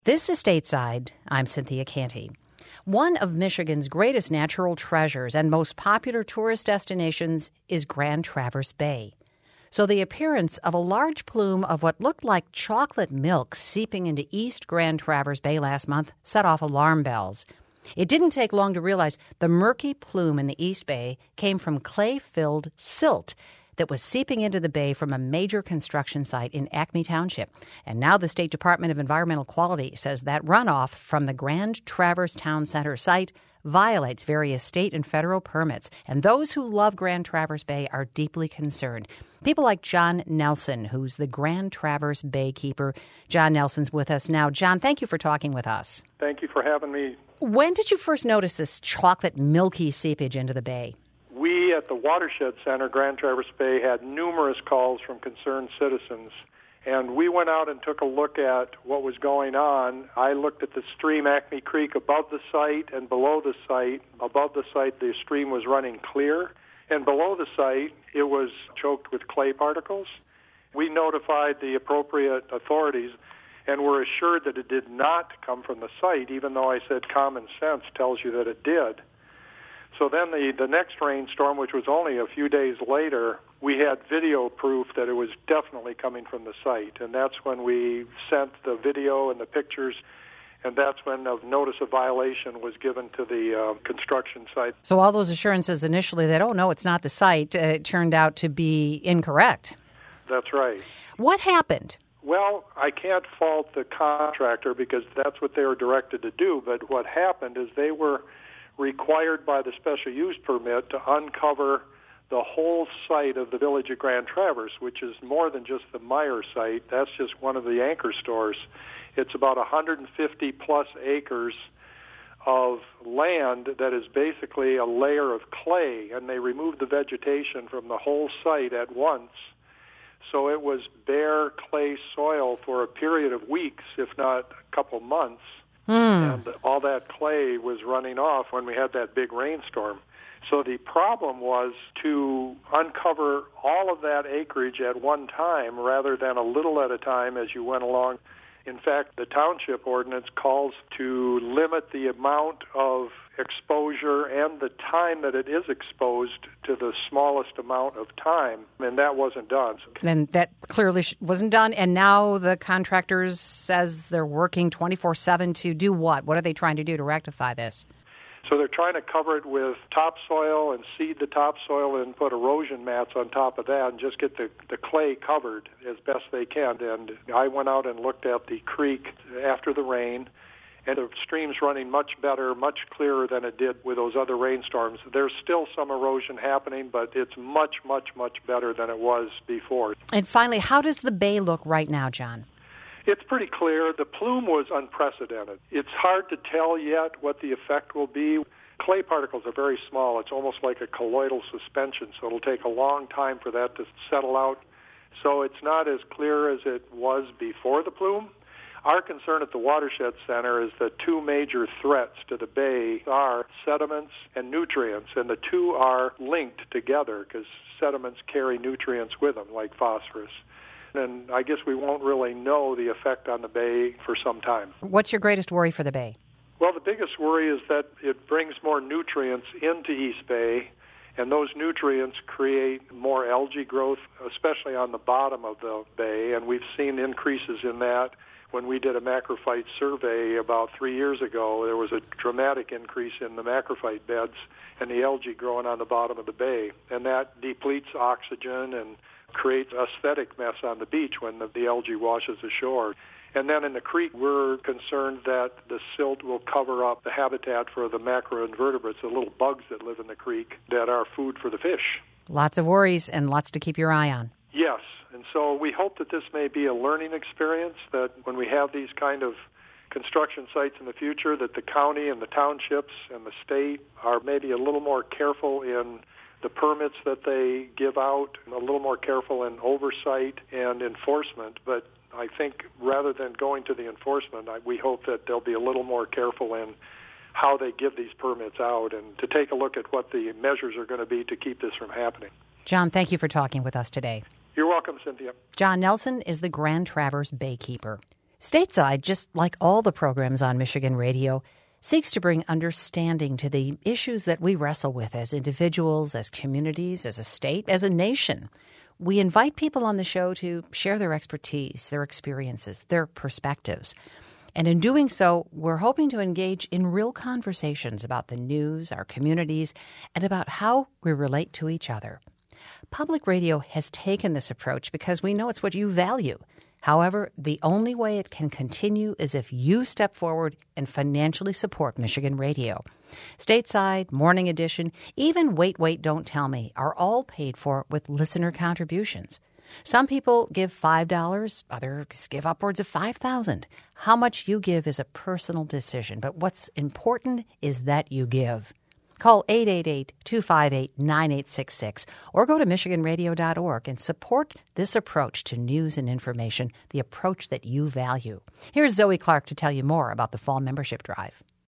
This is Stateside. I'm Cynthia Canty. One of Michigan's greatest natural treasures and most popular tourist destinations is Grand Traverse Bay. So the appearance of a large plume of what looked like chocolate milk seeping into East Grand Traverse Bay last month set off alarm bells. It didn't take long to realize the murky plume in the East Bay came from clay-filled silt that was seeping into the bay from a major construction site in Acme Township. And now the State Department of Environmental Quality says that runoff from the Grand Traverse Town Center site violates various state and federal permits. And those who love Grand Traverse Bay are deeply concerned. People like John Nelson, who's the Grand Traverse Bay keeper. John Nelson's with us now. John, thank you for talking with us. Thank you for having me. When did you first notice this chocolate milky seepage into the bay? We at the Watershed Center, Grand Traverse Bay, had numerous calls from concerned citizens, and we went out and took a look at what was going on. I looked at the stream, Acme Creek, above the site and below the site. Above the site, the stream was running clear, and below the site, it was choked with clay particles. We notified the appropriate authorities and were assured that it did not come from the site, even though I said common sense tells you that it did. So then the next rainstorm, which was only a few days later, we had video proof that it was definitely coming from the site. And that's when we sent the video and the pictures, and that's when a notice of violation was given to the construction site. So all those assurances initially that, oh, no, it's not the site, turned out to be incorrect. That's right. What happened? Well, I can't fault the contractor because that's what they were directed to do. But what happened is they were required by the special use permit to uncover the whole site of the village of Grand Traverse, which is more than just the Meijer site. That's just one of the anchor stores. It's about 150 plus acres of land that is basically a layer of clay, and they removed the vegetation from the whole site at once. So it was bare clay soil for a period of weeks, if not a couple months. And all that clay was running off when we had that big rainstorm. So the problem was to uncover all of that acreage at one time rather than a little at a time as you went along. In fact, the township ordinance calls to limit the amount of exposure and the time that it is exposed to the smallest amount of time, and that wasn't done. And that clearly wasn't done, and now the contractors says they're working 24/7 to do what? What are they trying to do to rectify this? So they're trying to cover it with topsoil and seed the topsoil and put erosion mats on top of that and just get the clay covered as best they can. And I went out and looked at the creek after the rain, and the stream's running much better, much clearer than it did with those other rainstorms. There's still some erosion happening, but it's much, much, much better than it was before. And finally, how does the bay look right now, John? It's pretty clear. The plume was unprecedented. It's hard to tell yet what the effect will be. Clay particles are very small. It's almost like a colloidal suspension, so it'll take a long time for that to settle out. So it's not as clear as it was before the plume. Our concern at the Watershed Center is that two major threats to the bay are sediments and nutrients, and the two are linked together because sediments carry nutrients with them, like phosphorus. And I guess we won't really know the effect on the bay for some time. What's your greatest worry for the bay? Well, the biggest worry is that it brings more nutrients into East Bay, and those nutrients create more algae growth, especially on the bottom of the bay, and we've seen increases in that. When we did a macrophyte survey about 3 years ago, there was a dramatic increase in the macrophyte beds and the algae growing on the bottom of the bay, and that depletes oxygen and creates aesthetic mess on the beach when the algae washes ashore. And then in the creek, we're concerned that the silt will cover up the habitat for the macroinvertebrates, the little bugs that live in the creek that are food for the fish. Lots of worries and lots to keep your eye on. Yes, and so we hope that this may be a learning experience, that when we have these kind of construction sites in the future, that the county and the townships and the state are maybe a little more careful in the permits that they give out, and a little more careful in oversight and enforcement. But I think rather than going to the enforcement, we hope that they'll be a little more careful in how they give these permits out and to take a look at what the measures are going to be to keep this from happening. John, thank you for talking with us today. You're welcome, Cynthia. John Nelson is the Grand Traverse Baykeeper. Stateside, just like all the programs on Michigan Radio, seeks to bring understanding to the issues that we wrestle with as individuals, as communities, as a state, as a nation. We invite people on the show to share their expertise, their experiences, their perspectives. And in doing so, we're hoping to engage in real conversations about the news, our communities, and about how we relate to each other. Public radio has taken this approach because we know it's what you value. However, the only way it can continue is if you step forward and financially support Michigan Radio. Stateside, Morning Edition, even Wait, Wait, Don't Tell Me are all paid for with listener contributions. Some people give $5, others give upwards of $5,000. How much you give is a personal decision, but what's important is that you give. Call 888-258-9866 or go to MichiganRadio.org and support this approach to news and information, the approach that you value. Here's Zoe Clark to tell you more about the Fall Membership Drive.